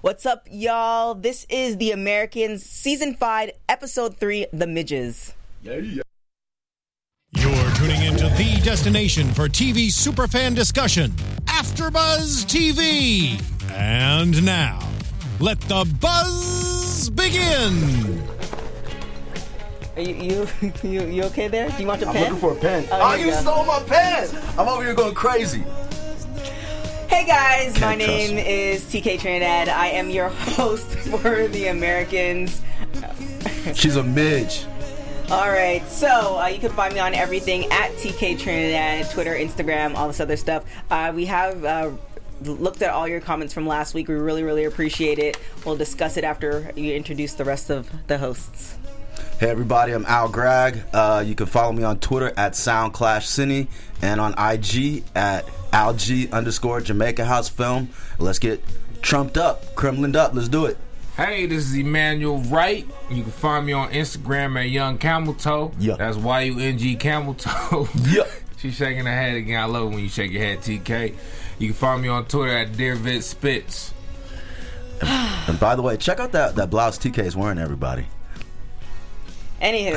What's up, y'all? This is The Americans, Season 5, Episode 3, The Midges. You're tuning into the destination for TV superfan discussion, AfterBuzz TV. And now, let the buzz begin. Are you okay there? Do you want a pen? I'm looking for a pen. Oh, you stole my pen! I'm over here going crazy. Hey guys, my name is TK Trinidad. I am your host for The Americans. She's a midge. Alright, so you can find me on everything at TK Trinidad, Twitter, Instagram, all this other stuff. We have looked at all your comments from last week. We really, really appreciate it. We'll discuss it after you introduce the rest of the hosts. Hey everybody, I'm Al Gragg. You can follow me on Twitter at SoundClashCine and on IG at AlG_Jamaica House Film. Let's get trumped up, Kremlined up. Let's do it. Hey, this is Emmanuel Wright. You can find me on Instagram at Young Camel Toe. Yeah. That's YUNG Camel Toe. Yeah. She's shaking her head again. I love it when you shake your head, TK. You can find me on Twitter at DearVit Spitz. And by the way, check out that blouse TK is wearing, everybody. Anywho,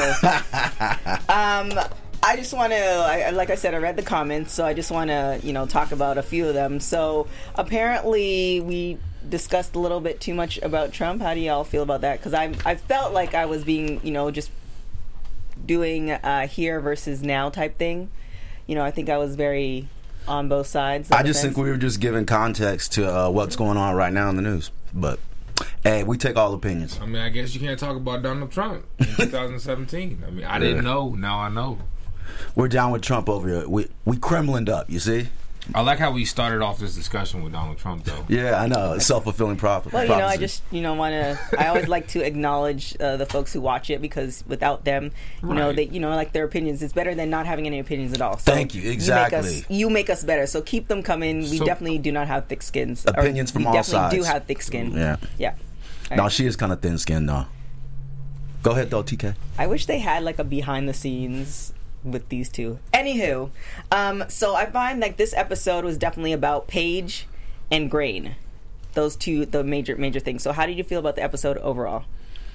I just want to, like I said, I read the comments, so I just want to, talk about a few of them. So apparently we discussed a little bit too much about Trump. How do y'all feel about that? Because I felt like I was being, just doing here versus now type thing. I think I was very on both sides. I just think we were just giving context to what's going on right now in the news. But hey, we take all opinions. I mean, I guess you can't talk about Donald Trump in 2017. I mean, I didn't know. Now I know. We're down with Trump over here. We Kremlined up, you see? I like how we started off this discussion with Donald Trump, though. Yeah, I know. It's self-fulfilling prophecy. Well, I just, want to... I always like to acknowledge the folks who watch it, because without them, they, like their opinions, it's better than not having any opinions at all. So thank you. Exactly. You make us better. So keep them coming. We definitely do not have thick skins. Opinions from all sides. We definitely do have thick skin. Yeah. Yeah. No, she is kind of thin-skinned, though. Go ahead, though, TK. I wish they had, like, a behind-the-scenes with these two. Anywho, so I find like this episode was definitely about Paige and Grain. Those two, the major things. So how did you feel about the episode overall?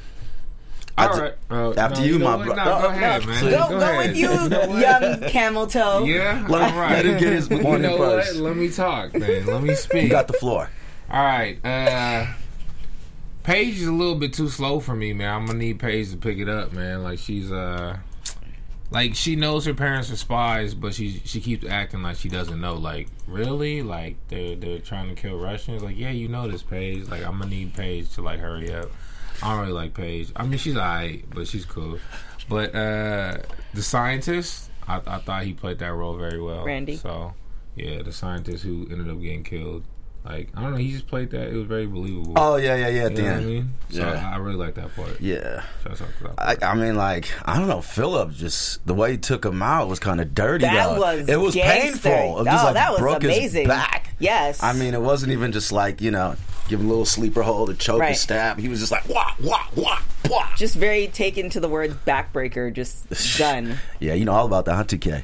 All right. After you, my brother. Go ahead, man. Go with you, young camel toe. Yeah, let him get his one in first. Let me talk, man. Let me speak. You got the floor. All right. Paige is a little bit too slow for me, man. I'm gonna need Paige to pick it up, man. Like she's like she knows her parents are spies, but she keeps acting like she doesn't know. Like, really? Like they're trying to kill Russians? Like, yeah, you know this, Paige. Like, I'm gonna need Paige to like hurry up. I don't really like Paige. I mean, she's alright, but she's cool. But the scientist, I thought he played that role very well. Randy. So yeah, the scientist who ended up getting killed. Like, I don't know, he just played that. It was very believable. Oh, yeah, at the end. What I mean? So yeah. I really like that part. Yeah. I mean, like, I don't know, Philip just, the way he took him out was kind of dirty. It was gangster. painful. It just, like, that was broke amazing. His back. Yes. I mean, it wasn't even just like, give him a little sleeper hold, a choke, a stab. He was just like, wah, wah, wah, wah. Just very taken to the word backbreaker, just done. Yeah, you know all about that, huh, TK?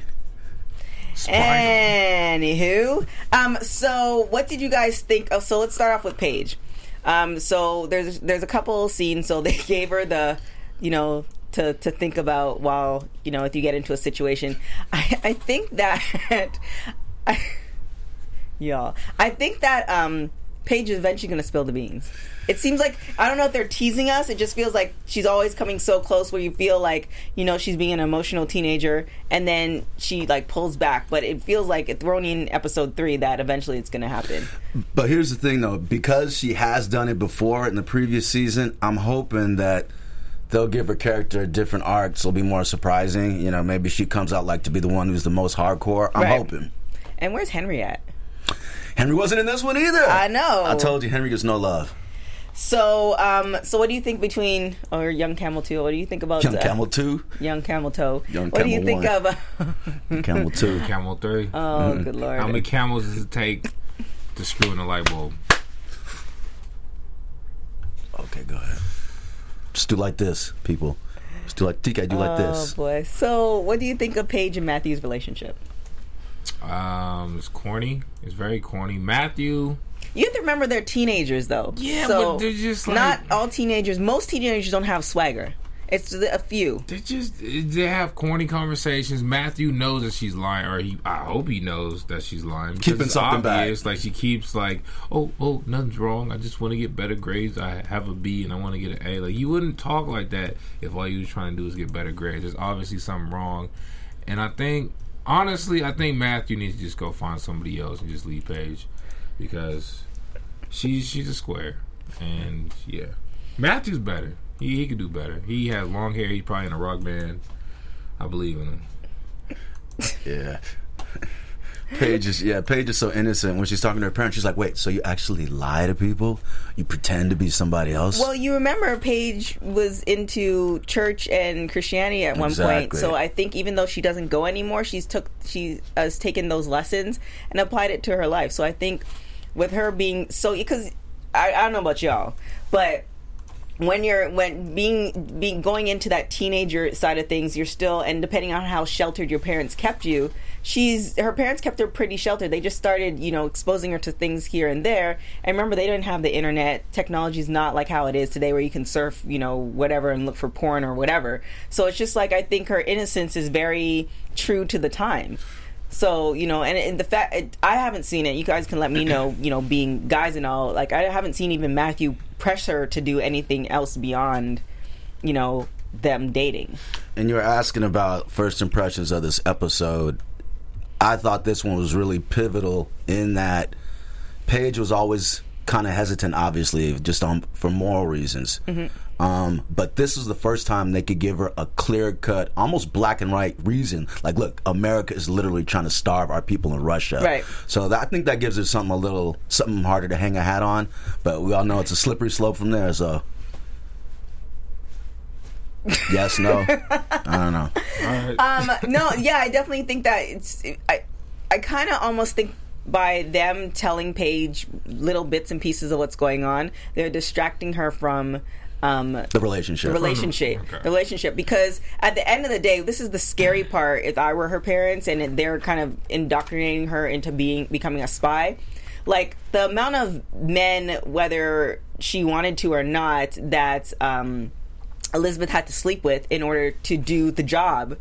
Anywho, so what did you guys think? Oh, so let's start off with Paige. So there's a couple scenes. So they gave her the, to think about while if you get into a situation. I think that, I think that Paige is eventually going to spill the beans. It seems like, I don't know if they're teasing us, it just feels like she's always coming so close where you feel like, she's being an emotional teenager, and then she, like, pulls back. But it feels like it's thrown in episode 3 that eventually it's going to happen. But here's the thing, though. Because she has done it before in the previous season, I'm hoping that they'll give her character a different arc, so it'll be more surprising. Maybe she comes out, like, to be the one who's the most hardcore. I'm hoping. And where's Henry at? Henry wasn't in this one either. I know. I told you, Henry gets no love. So, what do you think Young Camel 2? What do you think about Young Camel 2? Young Camel Toe. Young what Camel do you think 1. of Camel 2? Camel 3. Oh, good Lord. How many camels does it take to screw in a light bulb? Okay, go ahead. Just do like this, people. Just do like TK. Do like this. Oh boy. So, what do you think of Paige and Matthew's relationship? It's corny. It's very corny. Matthew You have to remember they're teenagers, though. Yeah, so but they're just like... not all teenagers. Most teenagers don't have swagger. It's a few. They have corny conversations. Matthew knows that she's lying, or I hope he knows that she's lying. Keeping something back. Like she keeps like, oh, nothing's wrong. I just want to get better grades. I have a B and I want to get an A. Like you wouldn't talk like that if all you was trying to do is get better grades. There's obviously something wrong, and I think Matthew needs to just go find somebody else and just leave Paige because she's a square, and yeah, Matthew's better. He could do better. He has long hair. He's probably in a rock band. I believe in him. Yeah. Paige is so innocent. When she's talking to her parents, she's like, wait, so you actually lie to people? You pretend to be somebody else? Well, you remember Paige was into church and Christianity at one point. So I think even though she doesn't go anymore, she has taken those lessons and applied it to her life. So I think with her being so... Because I don't know about y'all, but... When being going into that teenager side of things, you're still, and depending on how sheltered your parents kept you, her parents kept her pretty sheltered. They just started, exposing her to things here and there. And remember, they didn't have the internet. Technology's not like how it is today, where you can surf, whatever and look for porn or whatever. So it's just like I think her innocence is very true to the time. So, and the fact, I haven't seen it. You guys can let me know, being guys and all, like, I haven't seen even Matthew press her to do anything else beyond, them dating. And you were asking about first impressions of this episode. I thought this one was really pivotal in that Paige was always kind of hesitant, obviously, just for moral reasons. Mm-hmm. But this is the first time they could give her a clear-cut, almost black and white reason. Like, look, America is literally trying to starve our people in Russia. Right. So I think that gives her something harder to hang a hat on. But we all know it's a slippery slope from there. So, yes, no, I don't know. No, yeah, I definitely think that I kind of almost think by them telling Paige little bits and pieces of what's going on, they're distracting her from the relationship. Because at the end of the day, this is the scary part. If I were her parents and they're kind of indoctrinating her into becoming a spy, like the amount of men, whether she wanted to or not, that Elizabeth had to sleep with in order to do the job,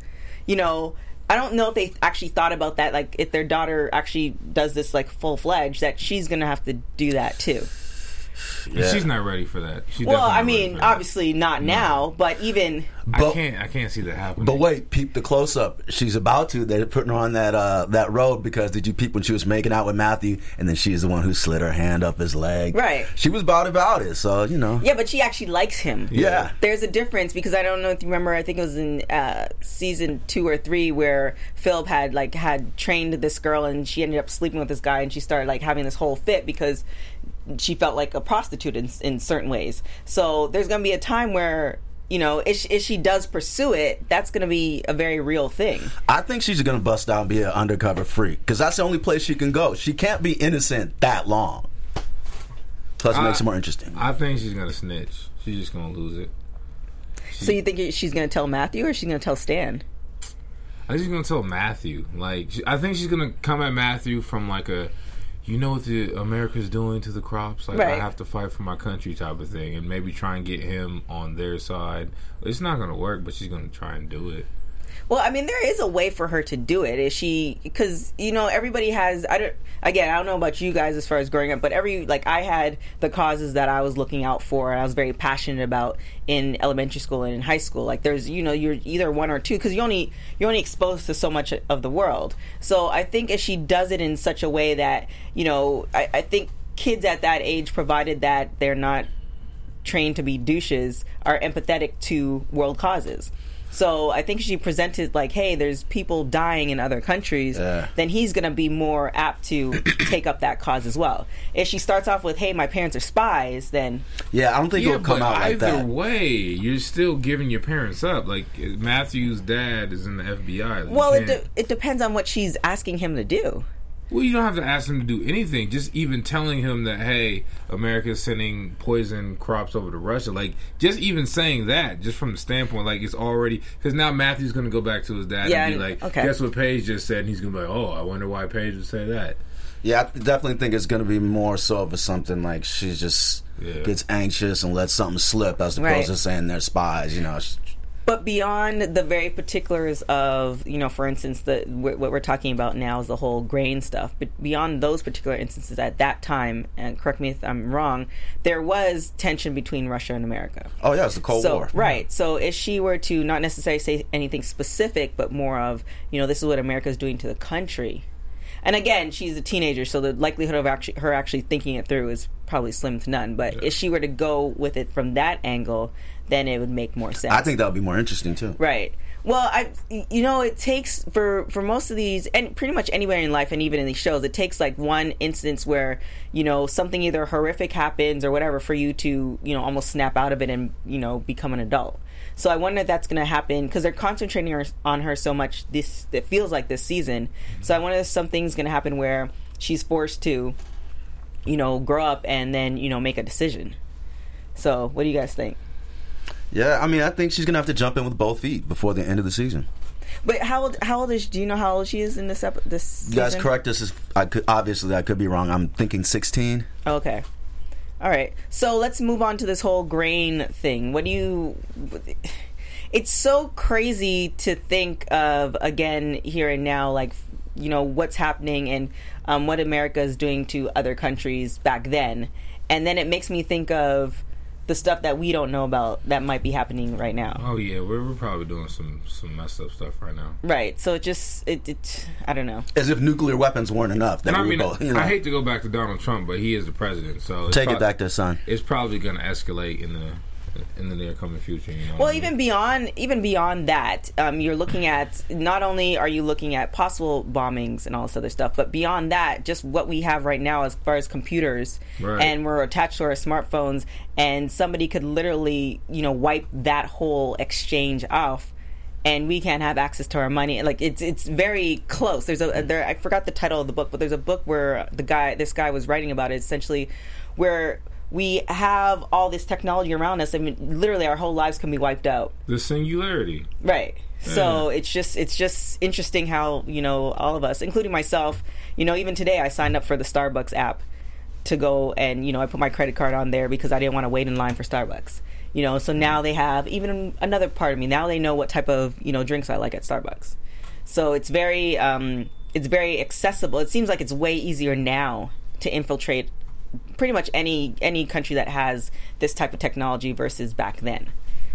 I don't know if they actually thought about that, like if their daughter actually does this like full-fledged, that she's going to have to do that too. Yeah. She's not ready for that. Obviously not now, but even... I can't see that happening. But wait, peep the close-up. She's about to. They're putting her on that road because did you peep when she was making out with Matthew and then she's the one who slid her hand up his leg? Right. She was about it, so, Yeah, but she actually likes him. Yeah. There's a difference because I don't know if you remember, I think it was in season 2 or 3 where Philip had trained this girl and she ended up sleeping with this guy and she started having this whole fit because she felt like a prostitute in certain ways. So there's going to be a time where, if she does pursue it, that's going to be a very real thing. I think she's going to bust out and be an undercover freak because that's the only place she can go. She can't be innocent that long. Plus, it makes it more interesting. I think she's going to snitch. She's just going to lose it. So you think she's going to tell Matthew or she's going to tell Stan? I think she's going to tell Matthew. I think she's going to come at Matthew from what America's doing to the crops. Right. I have to fight for my country type of thing. And maybe try and get him on their side. It's not going to work, but she's going to try and do it. Well, I mean, there is a way for her to do it. Is she... Because, everybody has... I don't know about you guys as far as growing up, but I had the causes that I was looking out for and I was very passionate about in elementary school and in high school. There's, you're either one or two because you're only exposed to so much of the world. So I think if she does it in such a way that, I think kids at that age, provided that they're not trained to be douches, are empathetic to world causes. So I think she presented hey, there's people dying in other countries, then he's going to be more apt to take up that cause as well. If she starts off with, hey, my parents are spies, then... Yeah, I don't think it'll come out like that. Either way, you're still giving your parents up. Matthew's dad is in the FBI. It depends on what she's asking him to do. Well, you don't have to ask him to do anything. Just even telling him that, hey, America's sending poison crops over to Russia. Just even saying that, just from the standpoint, it's already... Because now Matthew's going to go back to his dad and be okay. Guess what Paige just said? And he's going to be like, oh, I wonder why Paige would say that. Yeah, I definitely think it's going to be more so of something like she just gets anxious and lets something slip as opposed to saying they're spies, you know. But beyond the very particulars of, you know, for instance, what we're talking about now is the whole grain stuff. But beyond those particular instances at that time, and correct me if I'm wrong, there was tension between Russia and America. Oh, yeah, it's the Cold War. Right. So if she were to not necessarily say anything specific, but more of, you know, this is what America is doing to the country. And again, she's a teenager, so the likelihood of her actually thinking it through is probably slim to none. But if she were to go with it from that angle, then it would make more sense. I think that would be more interesting too. Right. Well, it takes for most of these, and pretty much anywhere in life, and even in these shows, it takes like one instance where, you know, something either horrific happens or whatever for you to, you know, almost snap out of it and, you know, become an adult. So I wonder if that's going to happen because they're concentrating on her so much. It feels like this season. So I wonder if something's going to happen where she's forced to, you know, grow up and then, you know, make a decision. So what do you guys think? Yeah, I mean, I think she's going to have to jump in with both feet before the end of the season. But how old is? Do you know how old she is in this season? You guys correct us. I could be wrong. I'm thinking 16. Okay. All right. So let's move on to this whole grain thing. It's so crazy to think of, again, here and now, like, you know, what's happening and what America is doing to other countries back then. And then it makes me think of the stuff that we don't know about that might be happening right now. Oh yeah, we're probably doing some messed up stuff right now. Right. So it I don't know. As if nuclear weapons weren't enough. And I mean, I hate to go back to Donald Trump, but he is the president, so take it back there, son. It's probably going to escalate in the near coming future. You know well, even beyond that, you're looking at, not only are you looking at possible bombings and all this other stuff, but beyond that, just what we have right now as far as computers, and we're attached to our smartphones, and somebody could literally, you know, wipe that whole exchange off, and we can't have access to our money. Like it's very close. I forgot the title of the book, but there's a book where this guy was writing about it, essentially, where we have all this technology around us. I mean, literally, our whole lives can be wiped out. The singularity, right? Yeah. So it's just interesting how, you know, all of us, including myself, you know, even today, I signed up for the Starbucks app to go and, you know, I put my credit card on there because I didn't want to wait in line for Starbucks. You know, so now they have even another part of me. Now they know what type of, you know, drinks I like at Starbucks. So it's very accessible. It seems like it's way easier now to infiltrate pretty much any country that has this type of technology versus back then.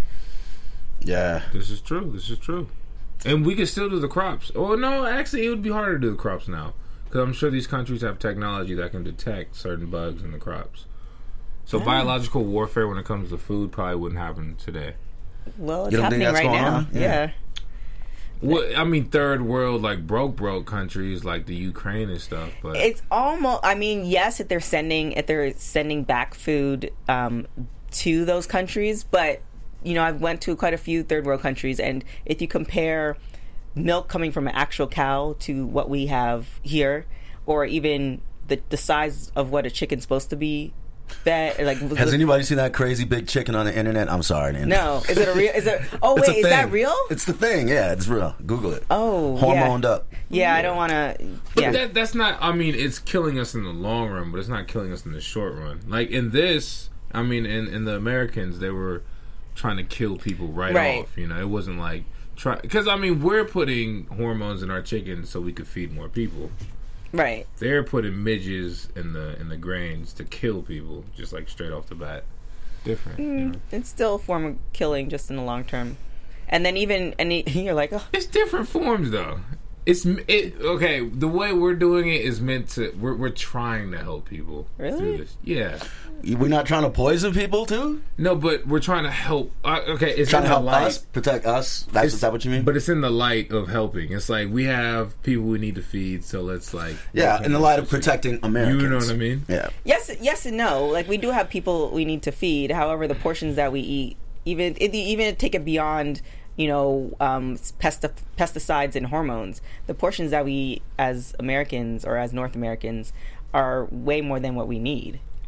Yeah, this is true, and we can still do the crops. Oh no, actually, it would be harder to do the crops now because I'm sure these countries have technology that can detect certain bugs in the crops. So biological warfare when it comes to food probably wouldn't happen today. Well, it's happening right now. Yeah. Well, I mean, third world, like broke countries like the Ukraine and stuff, but it's almost. I mean, yes, if they're sending back food to those countries, but you know, I've went to quite a few third world countries, and if you compare milk coming from an actual cow to what we have here, or even the size of what a chicken's supposed to be. Has anybody seen that crazy big chicken on the internet? I'm sorry. No. Is it a real? Is that real? It's the thing. Yeah, it's real. Google it. Oh, hormoned up. Yeah, I don't want to. But that's not. I mean, it's killing us in the long run, but it's not killing us in the short run. Like in this, I mean, in the Americans, they were trying to kill people right off. You know, it wasn't like because I mean, we're putting hormones in our chickens so we could feed more people. Right. They're putting midges in the grains to kill people, just like straight off the bat. Different. You know? It's still a form of killing, just in the long term. And then you're like, oh. It's different forms though. Okay. The way we're doing it is meant to. We're trying to help people through this. Yeah. We're not trying to poison people too. No, but we're trying to help. Okay, it's trying to help us, protect us. Is that what you mean? But it's in the light of helping. It's like we have people we need to feed, so let's like. Yeah, in the light of protecting Americans. You know what I mean? Yeah. Yes and no. Like we do have people we need to feed. However, the portions that we eat, even take it beyond, you know, pesticides and hormones. The portions that we eat as Americans or as North Americans are way more than what we need.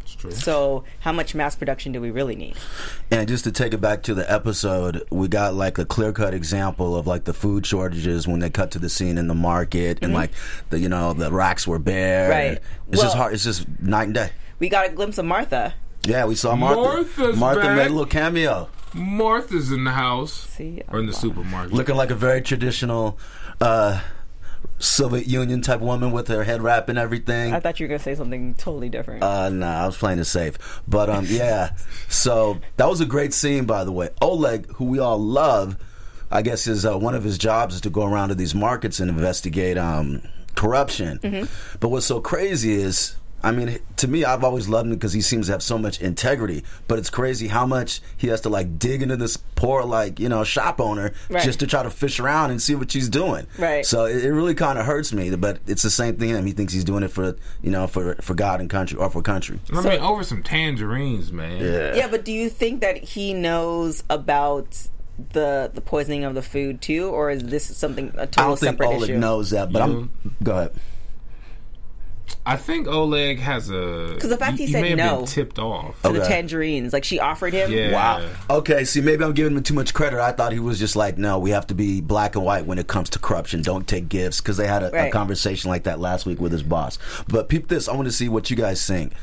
It's true. So how much mass production do we really need? And just to take it back to the episode, we got like a clear-cut example of like the food shortages when they cut to the scene in the market, and like the the racks were bare. Right. It's just hard. It's just night and day. We got a glimpse of Martha. Yeah, we saw Martha. Martha back. made a little cameo, Martha's in the house. See, Or in the supermarket. looking like a very traditional Soviet Union type woman with her head wrap and everything. I thought you were going to say something totally different. No, I was playing it safe. But yeah, so that was a great scene, by the way. Oleg, who we all love, I guess is one of his jobs is to go around to these markets and investigate corruption. But what's so crazy is, I mean, to me, I've always loved him because he seems to have so much integrity. But it's crazy how much he has to like dig into this poor shop owner just to try to fish around and see what she's doing. Right. So it really kind of hurts me. But it's the same thing. He thinks he's doing it for for God and country, or for country. I mean, over some tangerines, man. Yeah, but do you think that he knows about the poisoning of the food too, or is this something a total separate issue? I don't think Oleg knows that, but go ahead. I think Oleg has a... Because the fact he may said have no been tipped off. to the tangerines, like she offered him. Yeah. Wow. Okay, see, maybe I'm giving him too much credit. I thought he was just like, no, we have to be black and white when it comes to corruption. Don't take gifts, because they had a conversation like that last week with his boss. But peep this. I want to see what you guys think.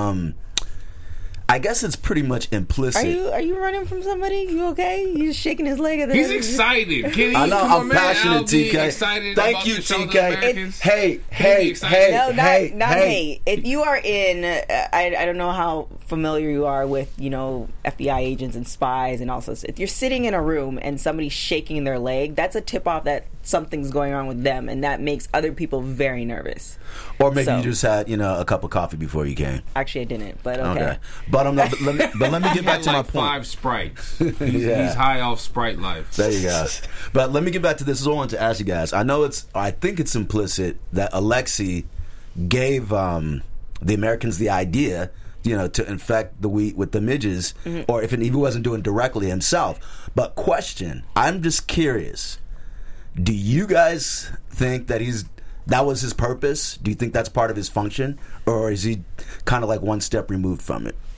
I guess it's pretty much implicit. Are you running from somebody? You okay? You just shaking his leg at the He's excited. Kenny, I know. come on, I'm man. passionate, LB, TK. excited Thank about you, the show, the TK. Americans. Hey. No, not hey. hate. If you are in, I don't know how familiar you are with FBI agents and spies and all this. If you're sitting in a room and somebody's shaking their leg, that's a tip off that something's going on with them, and that makes other people very nervous. Or maybe you just had a cup of coffee before you came. Actually, I didn't, but okay. But let me get back to my point. 5 Sprites. He's high off Sprite life. There you go. But let me get back to this. I wanted to ask you guys. I think it's implicit that Alexei gave the Americans the idea, to infect the wheat with the midges, or if he wasn't doing it directly himself. But question, I'm just curious. Do you guys think that that was his purpose? Do you think that's part of his function? Or is he kind of like one step removed from it?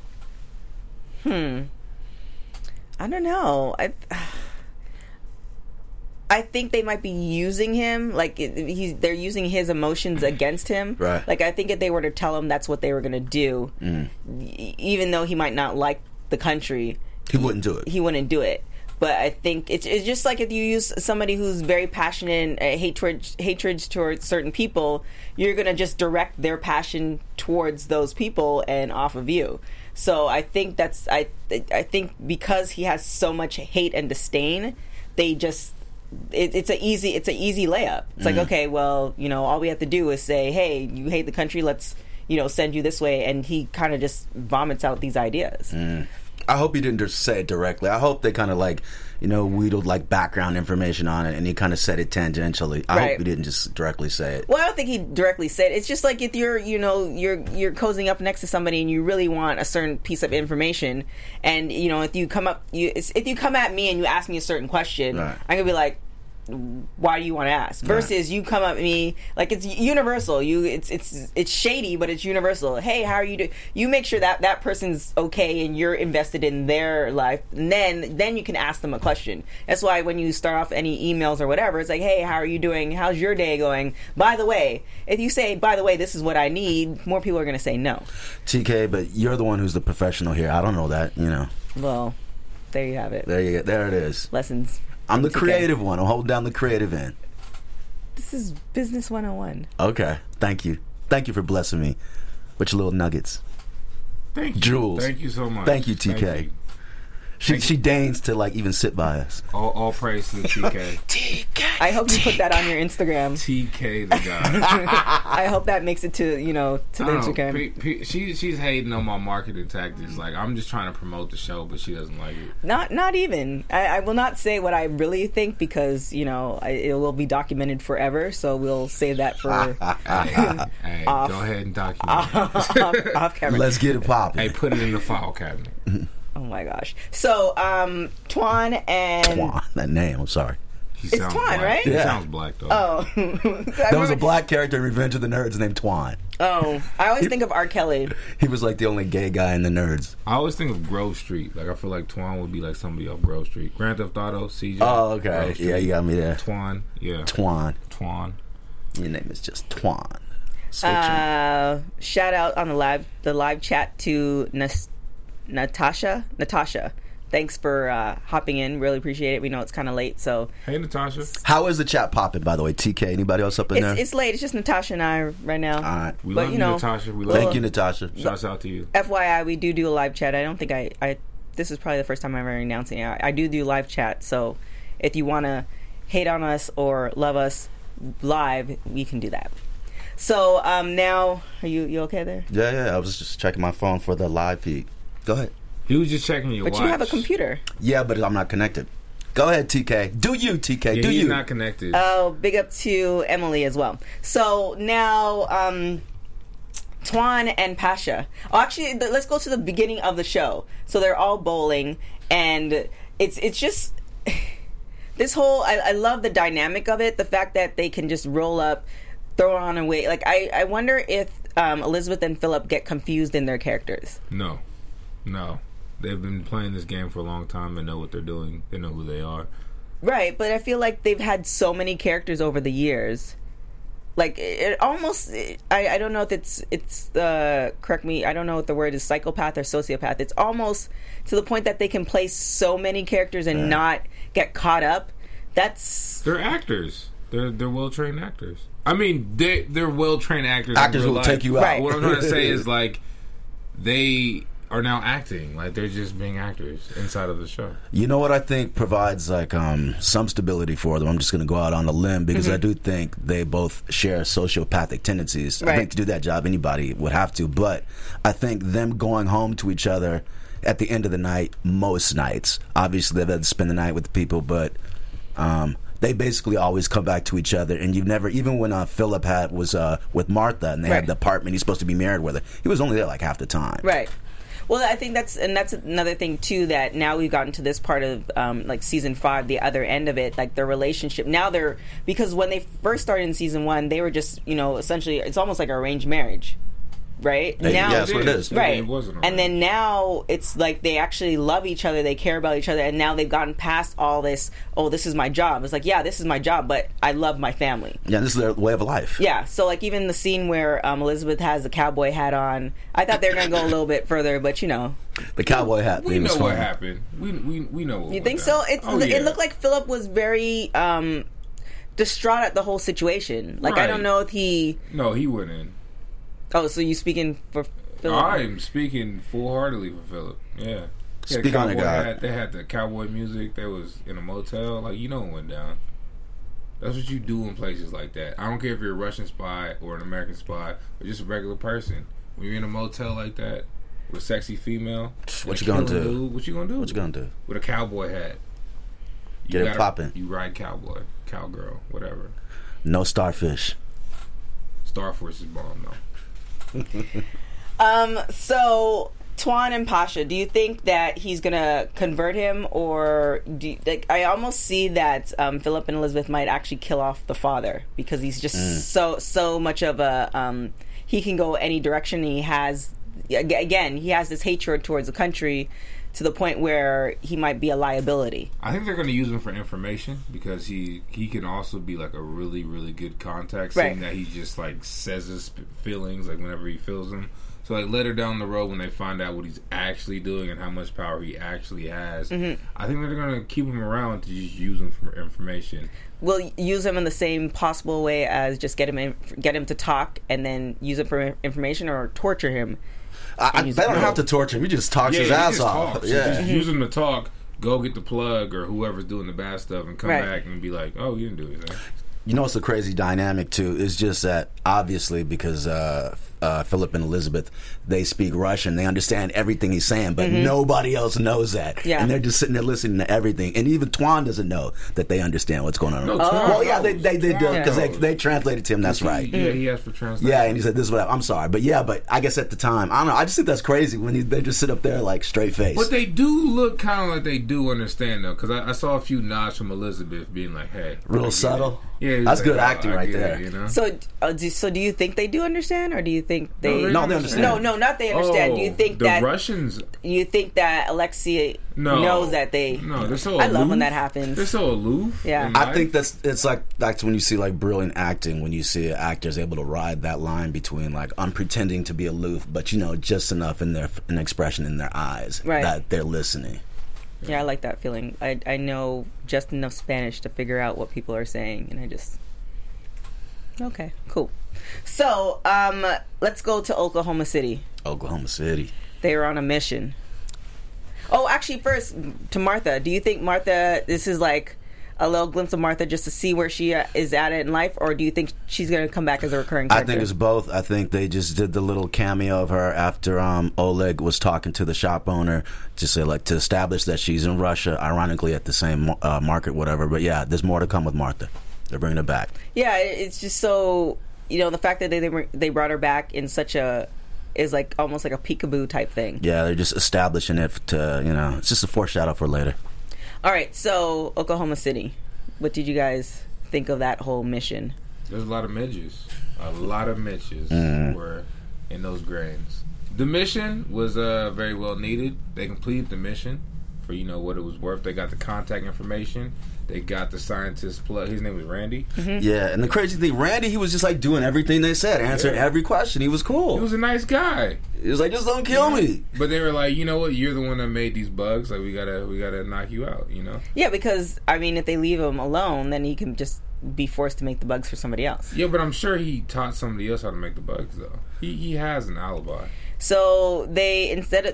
I don't know. I think they might be using him, like they're using his emotions against him. Right. Like, I think if they were to tell him that's what they were going to do, even though he might not like the country, he wouldn't do it. He wouldn't do it. But I think it's just like if you use somebody who's very passionate and hatred towards certain people, you're going to just direct their passion towards those people and off of you. So I think I think because he has so much hate and disdain, they just it's an easy layup. It's like, okay, well, all we have to do is say, hey, you hate the country, let's send you this way, and he kind of just vomits out these ideas. I hope he didn't just say it directly. I hope they kind of wheedled like background information on it, and he kind of said it tangentially. I hope he didn't just directly say it. Well, I don't think he directly said it. It's just like if you're you're cozying up next to somebody and you really want a certain piece of information, and if you come at me and you ask me a certain question, I'm gonna be like, why do you want to ask? Versus you come at me, like, it's universal. It's shady, but it's universal. Hey, how are you doing? You make sure that person's okay and you're invested in their life, and then you can ask them a question. That's why when you start off any emails or whatever, it's like, hey, how are you doing? How's your day going? By the way, if you say, by the way, this is what I need, more people are going to say no. TK, but you're the one who's the professional here. I don't know that, Well, there you have it. There it is. Lessons. I'm the creative one. I'm holding down the creative end. This is Business 101. Okay. Thank you. Thank you for blessing me with your little nuggets. Thank you. Jules. Thank you so much. Thank you, TK. She deigns to even sit by us. All praise to the TK. TK. I hope you put that on your Instagram. TK the guy. I hope that makes it to the Instagram. She's hating on my marketing tactics. Like, I'm just trying to promote the show, but she doesn't like it. Not even. I will not say what I really think because it will be documented forever. So we'll save that for hey, off, go ahead and document it. off camera. Let's get it popping. Hey, put it in the file cabinet. Oh my gosh. So, Twan, that name, I'm sorry. It's sounds Twan, black. right? He Yeah. sounds black though. Oh, There was a black character in Revenge of the Nerds named Twan. Oh, I always think of R. Kelly. He was like the only gay guy in the Nerds. I always think of Grove Street. Like I feel like Twan would be like somebody off Grove Street. Grand Theft Auto, CJ. Oh, okay. Grove Street. Yeah, you got me there. Twan. Yeah. Twan. Twan. Your name is just Twan. Switching. Shout out on the live chat to Natasha. Thanks for hopping in. Really appreciate it. We know it's kind of late, so Hey, Natasha. How is the chat popping, by the way? TK, anybody else up in there? it's late. It's just Natasha and I right now. All right. We But, love you you, know, Natasha. We love Thank you. you, Natasha. Shouts out to you. FYI, we do a live chat. I don't think I this is probably the first time I'm ever announcing it. I do live chat, so if you want to hate on us or love us live, we can do that. So now, are you okay there? Yeah. I was just checking my phone for the live feed. Go ahead. He was just checking your But watch. you have a computer. Yeah, but I'm not connected. Go ahead, TK. Do you, TK? Yeah, Do he's you? not connected. Oh, big up to Emily as well. So now, Twan and Pasha. Oh, actually, let's go to the beginning of the show. So they're all bowling, and it's just this whole. I love the dynamic of it. The fact that they can just roll up, throw on and wait. Like I wonder if Elizabeth and Philip get confused in their characters. No. They've been playing this game for a long time and know what they're doing. They know who they are. Right, but I feel like they've had so many characters over the years. Like it almost, I don't know if it's correct me. I don't know if the word is psychopath or sociopath. It's almost to the point that they can play so many characters and not get caught up. They're actors. They're well trained actors. I mean, they're well trained actors. Actors in real will life. take you out. Right. What I'm trying to say is like they are now acting like they're just being actors inside of the show. You know what I think provides like some stability for them? I'm just going to go out on a limb because I do think they both share sociopathic tendencies. I Right. think to do that job, anybody would have to. But I think them going home to each other at the end of the night, most nights, obviously they've had to spend the night with the people, but they basically always come back to each other. And you've never, even when Philip was with Martha and they Right. had the apartment, he's supposed to be married with her, he was only there like half the time. Right. Well, I think that's another thing too, that now we've gotten to this part of like season 5, the other end of it, like their relationship. Now because when they first started in season 1, they were just, essentially it's almost like an arranged marriage. Right? Yeah, Now, that's what it is. Right. It wasn't And then now it's like they actually love each other, they care about each other, and now they've gotten past all this, oh, this is my job. It's like, yeah, this is my job, but I love my family. Yeah, this is their way of life. Yeah, so like even the scene where Elizabeth has the cowboy hat on, I thought they were going to go a little bit further, but The cowboy hat We thing know was what funny. happened. We know what You went think down. so? It looked like Philip was very distraught at the whole situation. Like, I don't Right. know if he... No, he went in. Oh, so you speaking for Philip? I'm speaking full-heartedly for Philip. Yeah. He had a Speak on it, cowboy guy. hat. They had the cowboy music. They was in a motel. Like, you know what went down. That's what you do in places like that. I don't care if you're a Russian spy or an American spy or just a regular person. When you're in a motel like that with a sexy female, What and you gonna killing do? dude, what you gonna do? What you gonna do? With a cowboy hat. Get it poppin'. You ride cowboy, cowgirl, whatever. No starfish. Star Force is bomb though. So Twan and Pasha, do you think that he's gonna convert him, or I almost see that Philip and Elizabeth might actually kill off the father because he's just so much of a he can go any direction. He has this hatred towards the country to the point where he might be a liability. I think they're going to use him for information because he can also be like a really, really good contact, seeing Right. that he just like says his feelings like whenever he feels them. So like later down the road when they find out what he's actually doing and how much power he actually has, I think they're going to keep him around to just use him for information. We'll use him in the same possible way as just get him to talk and then use it for information, or torture him. They don't have to torture him. He just talks his he ass just off. talks. Yeah. Just use him to talk. Go get the plug or whoever's doing the bad stuff and come Right. back and be like, "Oh, you didn't do anything." You know what's the crazy dynamic too? Is just that obviously because Philip and Elizabeth, they speak Russian. They understand everything he's saying, but nobody else knows that. Yeah. And they're just sitting there listening to everything. And even Twan doesn't know that they understand what's going on. No, Well, yeah, knows. they do, because knows. they translated to him. That's right. Yeah, he asked for translation. Yeah, and he said, "This is what I'm sorry." But I guess at the time, I don't know. I just think that's crazy when they just sit up there like straight face. But they do look kind of like they do understand, though, because I saw a few nods from Elizabeth being like, hey. Real subtle. Yeah, That's like, good acting I right get there. it, you know? So do you think they do understand, or do you think they? No, they understand. No, not they understand. Do you think the that Russians? you think that Alexia knows that they? No, they're so. I aloof. love when that happens. They're so aloof. Yeah. in I life. think it's like when you see like brilliant acting, when you see actors able to ride that line between like I'm pretending to be aloof, but just enough in an expression in their eyes that they're listening. Yeah, I like that feeling. I know just enough Spanish to figure out what people are saying, and I just... Okay, cool. So, let's go to Oklahoma City. Oklahoma City. They were on a mission. Oh, actually, first, to Martha. Do you think Martha, this is like a little glimpse of Martha just to see where she is at in life, or do you think she's going to come back as a recurring character? I think it's both. I think they just did the little cameo of her after Oleg was talking to the shop owner, just to establish that she's in Russia, ironically at the same market, whatever. But yeah, there's more to come with Martha. They're bringing her back. Yeah, it's just so, the fact that they brought her back in such a, is like almost like a peekaboo type thing. Yeah, they're just establishing it to, it's just a foreshadow for later. All right, so Oklahoma City. What did you guys think of that whole mission? There's a lot of midges. A lot of midges were in those grains. The mission was very well needed. They completed the mission for what it was worth. They got the contact information. They got the scientist plug. His name was Randy. Mm-hmm. Yeah, and the crazy thing, Randy, he was just like doing everything they said, answering every question. He was cool. He was a nice guy. He was like, just don't kill me. But they were like, you know what? You're the one that made these bugs. Like we gotta knock you out. Yeah, because if they leave him alone, then he can just be forced to make the bugs for somebody else. Yeah, but I'm sure he taught somebody else how to make the bugs though. He has an alibi. So they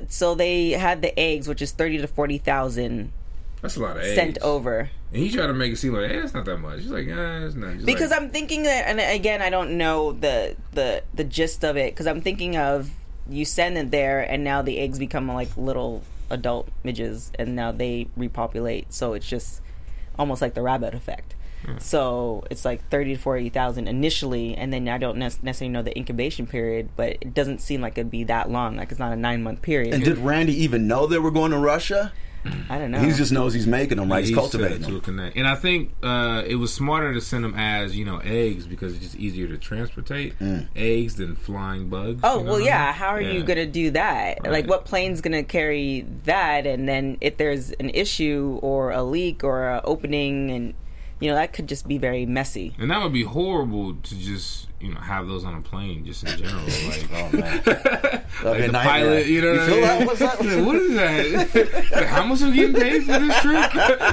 had the eggs, which is 30 to 40,000. That's a lot of eggs sent over. And he tried to make it seem like, hey, that's not that much. He's like, it's not. Just because I'm thinking that, and again, I don't know the gist of it, because I'm thinking of you send it there, and now the eggs become like little adult midges, and now they repopulate. So it's just almost like the rabbit effect. So it's like 30 to 40,000 initially, and then I don't necessarily know the incubation period, but it doesn't seem like it'd be that long. Like it's not a 9-month period. And did Randy even know they were going to Russia? I don't know. He just knows he's making them, right? He's cultivating them. And I think it was smarter to send them as, eggs, because it's just easier to transportate eggs than flying bugs. Oh, well, yeah. How are you going to do that? Right. Like, what plane's going to carry that? And then if there's an issue or a leak or an opening, and, that could just be very messy. And that would be horrible to just, have those on a plane, just in general. Like, oh, man. Like the pilot, you feel that? What's that? What is that? Like, how much are you getting paid for this trip?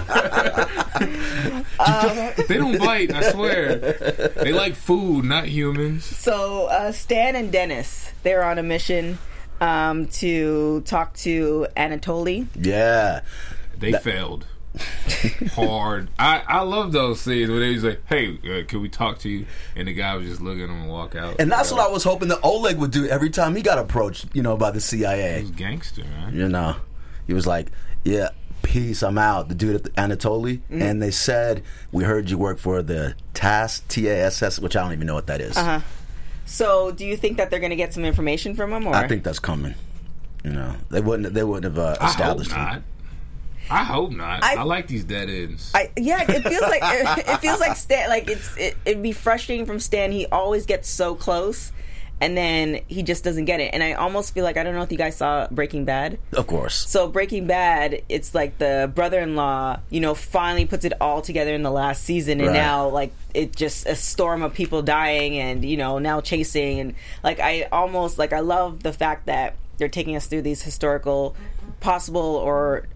They don't bite, I swear. They like food, not humans. So, Stan and Dennis, they're on a mission to talk to Anatoly. Yeah. They failed. Hard. I love those scenes where they was like, hey, can we talk to you? And the guy was just looking at him and walk out. And that's what I was hoping that Oleg would do every time he got approached, by the CIA. He was gangster, man. He was like, yeah, peace, I'm out. The dude at the Anatoly. And they said, we heard you work for the TASS, T-A-S-S, which I don't even know what that is. Uh-huh. So do you think that they're going to get some information from him? Or? I think that's coming. They wouldn't have established it. I hope not. I like these dead ends. It feels like it feels like Stan. Like it'd be frustrating from Stan. He always gets so close, and then he just doesn't get it. And I almost feel like, I don't know if you guys saw Breaking Bad. Of course. So Breaking Bad, it's like the brother-in-law, finally puts it all together in the last season, and now like it just a storm of people dying, and now chasing, and like I love the fact that they're taking us through these historical. Possible. You're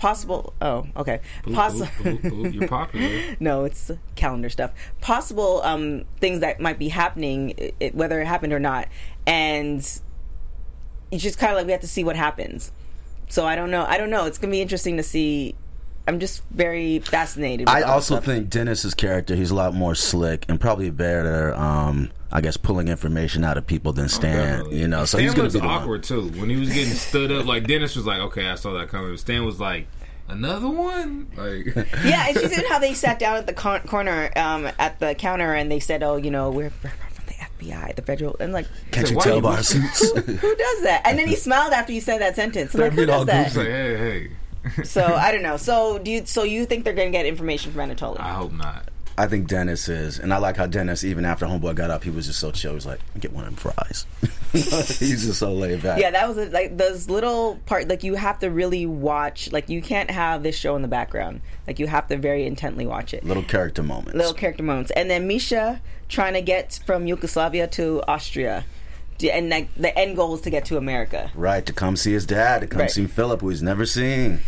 popular. No, it's calendar stuff. Possible things that might be happening, whether it happened or not, and it's just kind of like we have to see what happens. So I don't know. It's gonna be interesting to see I'm just very fascinated with I all also this stuff. think Dennis's character, he's a lot more slick and probably better, I guess, pulling information out of people than Stan. Definitely. You know, so Stan he's going was to be the awkward too when he was getting stood up. Like Dennis was like, "Okay, I saw that coming." Stan was like, "Another one?" Like, Yeah, and she said how they sat down at the corner at the counter and they said, "Oh, you know, we're from the FBI, the federal," and like, Can't you Why tell you- by our suits? who does that? And then he smiled after you said that sentence. I'm like, who They're all does that? it's like, hey. So I don't know. So you think they're going to get information from Anatoly? I hope not. I think Dennis is, and I like how Dennis, even after Homeboy got up, he was just so chill. He was like, "Get one of them fries." He's just so laid back. Yeah, that was like those little part. Like you have to really watch. Like you can't have this show in the background. Like you have to very intently watch it. Little character moments. Little character moments, and then Misha trying to get from Yugoslavia to Austria, and like the end goal is to get to America. Right, to come see his dad, to come Right. see Philip, who he's never seen.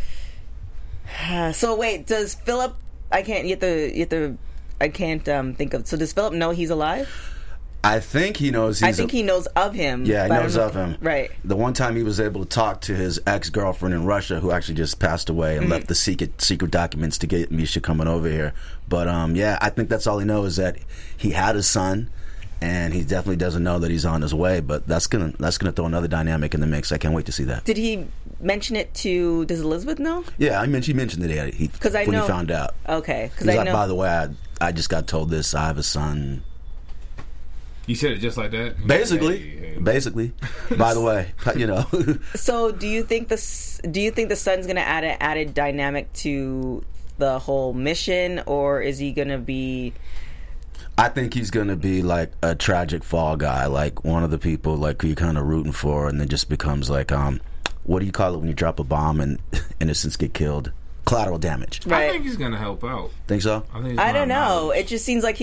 So wait, does Philip? I can't. You have to. I can't think of. So does Philip know he's alive? I think he knows he's I think he knows of him. Yeah, he but I don't knows know- of him. Right. The one time he was able to talk to his ex-girlfriend in Russia, who actually just passed away, and left the secret documents to get Misha coming over here. But yeah, I think that's all he knows, is that he had a son, and he definitely doesn't know that he's on his way. But that's gonna throw another dynamic in the mix. I can't wait to see that. Did he mention it to? Does Elizabeth know? Yeah, I mean, she mentioned it I when know- he found out. Okay, because He's I like, know. by the way, I just got told this. I have a son. You said it just like that. Basically, Hey. basically. By the way, you know. So, do you think the son's going to add an added dynamic to the whole mission, or is he going to be? I think he's going to be like a tragic fall guy, like one of the people like who you're kind of rooting for, and then just becomes like, what do you call it when you drop a bomb and innocents get killed? Collateral damage. Right. I think he's gonna help out. Think so? I, think he's I gonna don't know. knowledge. It just seems like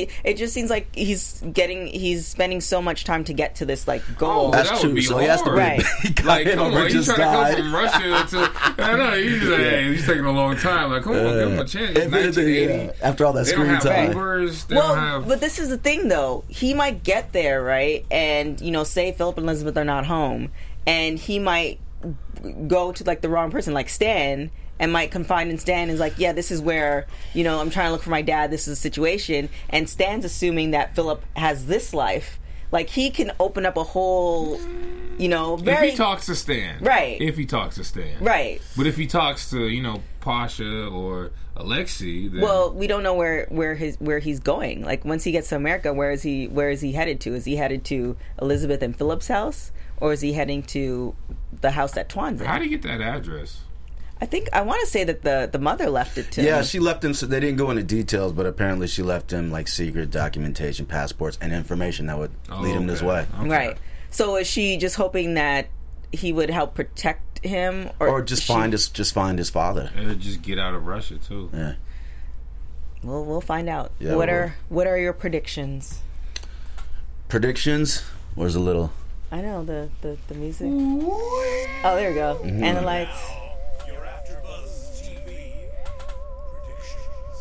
he's spending so much time to get to this like goal. Oh, That's that true. would be So he has to hard. Right. He got Like, hit come over, on, you just trying died. to go from Russia to? I know. He's like, hey, he's taking a long time. Like, come on, give him a chance. It's 1980. After all that They don't screen have time. Ubers. They Well, don't have. but this is the thing, though. He might get there, right? And say Philip and Elizabeth are not home, and he might go to like the wrong person, like Stan, and might confide in Stan. Is like, yeah, this is where I'm trying to look for my dad. This is a situation, and Stan's assuming that Philip has this life. Like he can open up a whole, very if he talks to Stan, Right. If he talks to Stan, right. But if he talks to Pasha or Alexei, then Well, we don't know where he's going. Like once he gets to America, where is he headed to? Is he headed to Elizabeth and Philip's house, or is he heading to the house that Twan's in? how do you get that address? I want to say that the mother left it to Yeah, him. she left him. So they didn't go into details, but apparently she left him like secret documentation, passports, and information that would lead him this way. Okay. Right. So is she just hoping that he would help protect him, Or just find his father. And just get out of Russia too. Yeah. We'll find out. Yeah, What are your predictions? Predictions? Where's a little? I know the music. Oh, there we go. And the lights. Your AfterBuzz TV predictions.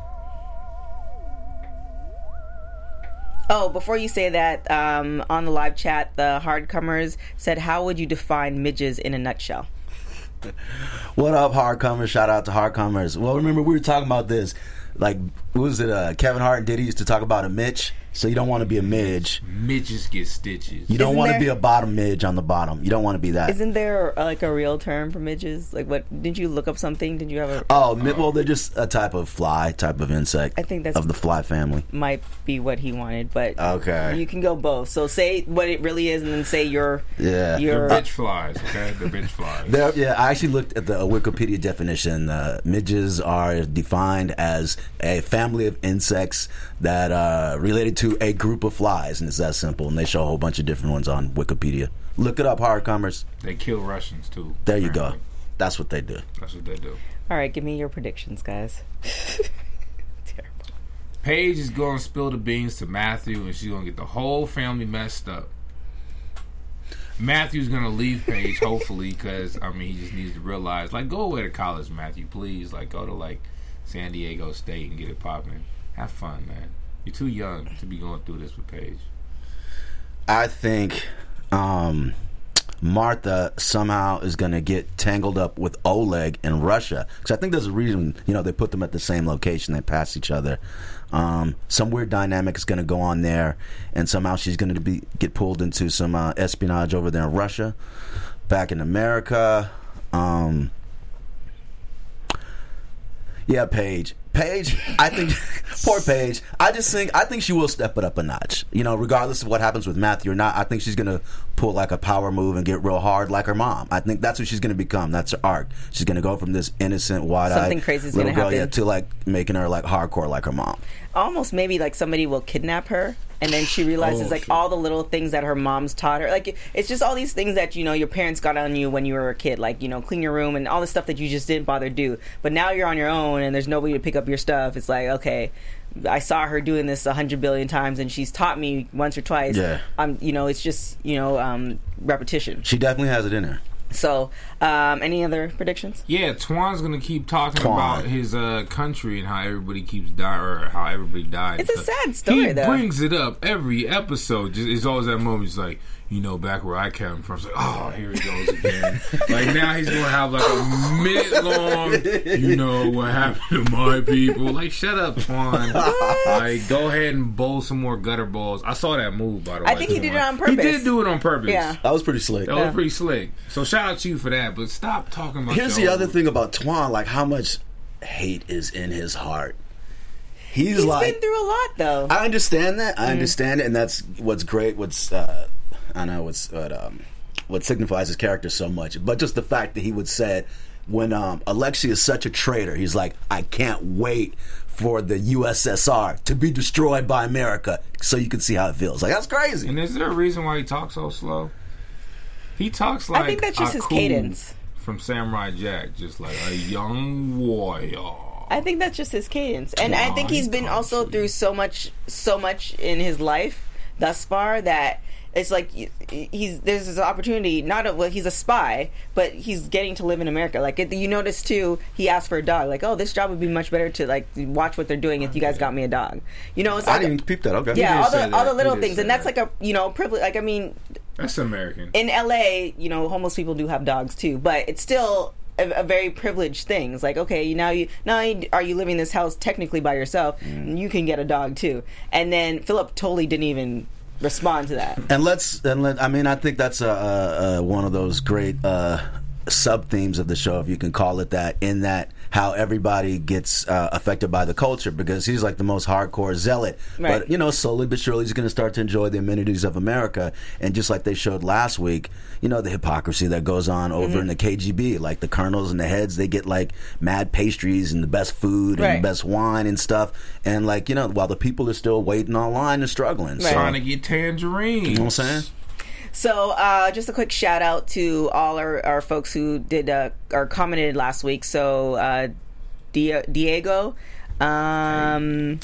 Oh, before you say that, on the live chat, the hardcomers said, "How would you define midges in a nutshell?" What up, Hardcomers? Shout out to Hardcomers. Well, remember we were talking about this. Like, what was it? Kevin Hart and Diddy used to talk about a Mitch. So you don't want to be a midge. Midges get stitches. You don't Isn't want to there- be a bottom midge on the bottom. You don't want to be that. Isn't there like a real term for midges? Like, what? Did you look up something? Did you have a? Oh, well, they're just a type of fly, type of insect. I think that's- of the fly family. Might be what he wanted, but Okay. you can go both. So say what it really is, and then say your Yeah. your They're bitch flies, okay? They're bitch flies. Yeah, I actually looked at the Wikipedia definition. Midges are defined as a family of insects that are related to a group of flies, and it's that simple. And they show a whole bunch of different ones on Wikipedia. Look it up, Hardcomers. They kill Russians too. There you go. apparently. That's what they do. That's what they do. All right, give me your predictions, guys. Terrible. Paige is going to spill the beans to Matthew, and she's going to get the whole family messed up. Matthew's going to leave Paige, hopefully, because, he just needs to realize, like, go away to college, Matthew, please. Like, go to, like, San Diego State and get it popping. Have fun, man. You're too young to be going through this with Paige. I think Martha somehow is going to get tangled up with Oleg in Russia. Because I think there's a reason, they put them at the same location. They pass each other. Some weird dynamic is going to go on there, and somehow she's going to get pulled into some espionage over there in Russia. Back in America, Paige. I think poor Paige. I think she will step it up a notch. Regardless of what happens with Matthew or not, I think she's gonna pull like a power move and get real hard like her mom. I think that's what she's gonna become. That's her arc. She's gonna go from this innocent, wide-eyed Something crazy is little gonna girl happen. to like making her like hardcore like her mom. Almost maybe like somebody will kidnap her, and then she realizes like all the little things that her mom's taught her. Like it's just all these things that your parents got on you when you were a kid, like clean your room and all the stuff that you just didn't bother to do. But now you're on your own, and there's nobody to pick up your stuff. It's like, okay, I saw her doing this 100 billion times, and she's taught me once or twice. Yeah. It's just repetition. She definitely has it in her. So, any other predictions? Yeah, Twan's gonna keep talking Twan. about his country and how everybody keeps dying, or how everybody died. It's a sad story, he though. brings it up every episode. It's always that moment. It's like, back where I came from. It's like, oh, here he goes again. Like now he's gonna have like a minute long. What happened to my people? Like, shut up, Twan. Like, go ahead and bowl some more gutter balls. I saw that move, by the way. I think he did it on purpose. He did do it on purpose. Yeah. That was pretty slick. That was pretty slick. So shout out to you for that. But stop talking about. Here's the other thing about Twan, like how much hate is in his heart. He's like, been through a lot, though. I understand that. I understand it, and that's what's great. What signifies his character so much. But just the fact that he would say, when Alexei is such a traitor, he's like, I can't wait for the USSR to be destroyed by America, so you can see how it feels. Like, that's crazy. And is there a reason why he talks so slow? He talks like I think that's just his Aku cadence from Samurai Jack, just like a young warrior. I think that's just his cadence, and I think he's been also through so much in his life thus far that it's like there's this opportunity. He's a spy, but he's getting to live in America. Like you notice too, he asked for a dog. Like, oh, this job would be much better to like watch what they're doing if you guys got me a dog. It's I like, didn't even peep that. Okay. yeah, did all the say little that. things, and that's like a privilege. Like, I mean, That's American. in LA, homeless people do have dogs too, but it's still a very privileged thing. It's like, okay, now are you living in this house technically by yourself? You can get a dog too. And then Philip totally didn't even respond to that. I think that's one of those great sub themes of the show, if you can call it that, in that how everybody gets affected by the culture, because he's like the most hardcore zealot. Right. But slowly but surely he's going to start to enjoy the amenities of America, and just like they showed last week, the hypocrisy that goes on over in the KGB, like the colonels and the heads, they get like mad pastries and the best food and the best wine and stuff, and like while the people are still waiting online and struggling. Right. So, Trying to get tangerines. you know what I'm saying? So, just a quick shout out to all our folks who did or commented last week. So, Diego, I'm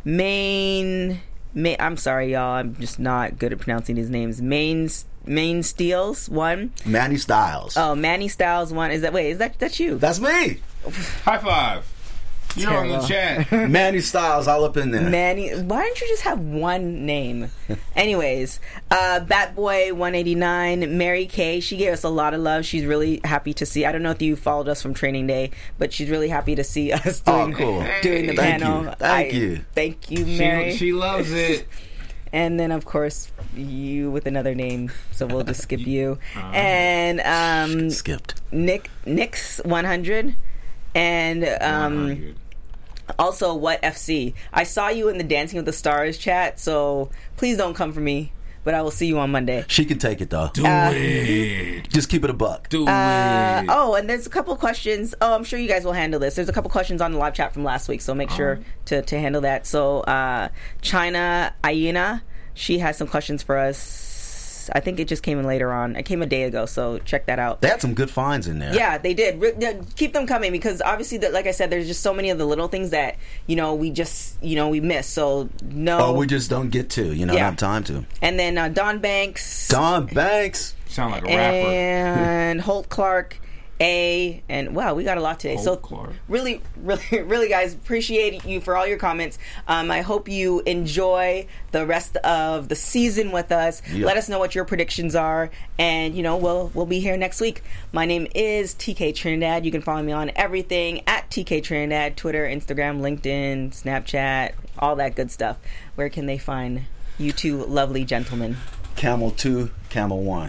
sorry, y'all. I'm just not good at pronouncing these names. Main Steels 1. Manny Styles. Oh, Manny Styles 1. Is that you? That's me. High five. You're on the chat. Manny Styles all up in there. Manny, why don't you just have one name? Anyways, Batboy 189, Mary Kay, she gave us a lot of love. She's really happy to see. I don't know if you followed us from training day, but she's really happy to see us doing the panel. Thank you. Thank you, Mary. She loves it. And then, of course, you with another name, so we'll just skip you. And Skipped. Nick's 100, and 100. also What FC. I saw you in the Dancing with the Stars chat, so please don't come for me, but I will see you on Monday. She can take it though. Do it. Just keep it a buck. Do it. And there's a couple questions. Oh, I'm sure you guys will handle this. There's a couple questions on the live chat from last week, so make sure to handle that. So, China Ayina, she has some questions for us. I think it just came in later on. It came a day ago, so check that out. They had some good finds in there. Yeah, they did. Keep them coming, because obviously, like I said, there's just so many of the little things that we just we miss. So no, we just don't get to. Don't have time to. And then Don Banks. Sound like a rapper. And Holt Clark. A, and wow, we got a lot today. So Clark. really, guys, appreciate you for all your comments. I hope you enjoy the rest of the season with us. Yep. Let us know what your predictions are, and we'll be here next week. My name is TK Trinidad. You can follow me on everything at TK Trinidad, Twitter, Instagram, LinkedIn, Snapchat, all that good stuff. Where can they find you two lovely gentlemen? Camel 2, Camel 1.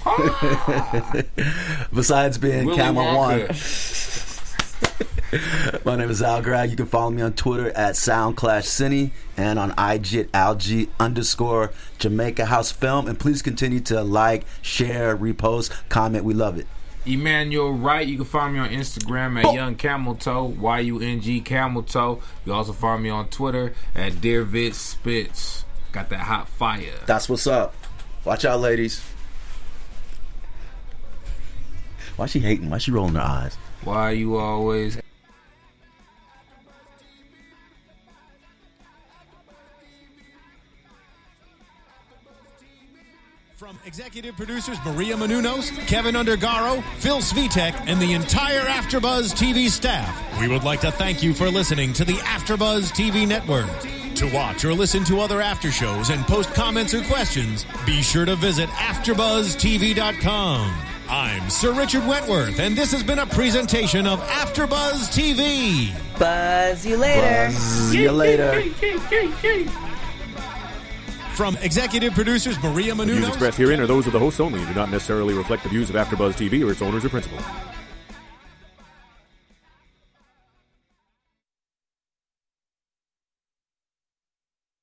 Besides being Willy Camel Wonka. 1, my name is Al Grag. You can follow me on Twitter at SoundClashCine and on IG at Alg_Jamaica House Film. And please continue to like, share, repost, comment. We love it. Emmanuel Wright. You can find me on Instagram at Young Camel Toe, YUNG Camel Toe. You can also find me on Twitter at DearVitz Spitz. Got that hot fire. That's what's up. Watch out, ladies. Why she hating? Why she rolling her eyes? Why you always... From executive producers Maria Menounos, Kevin Undergaro, Phil Svitek, and the entire AfterBuzz TV staff, we would like to thank you for listening to the AfterBuzz TV network. To watch or listen to other after shows and post comments or questions, be sure to visit AfterBuzzTV.com. I'm Sir Richard Wentworth, and this has been a presentation of AfterBuzz TV. Buzz you later. See you later. From executive producers Maria The views Menounos, expressed herein are those of the hosts only and do not necessarily reflect the views of AfterBuzz TV or its owners or principals.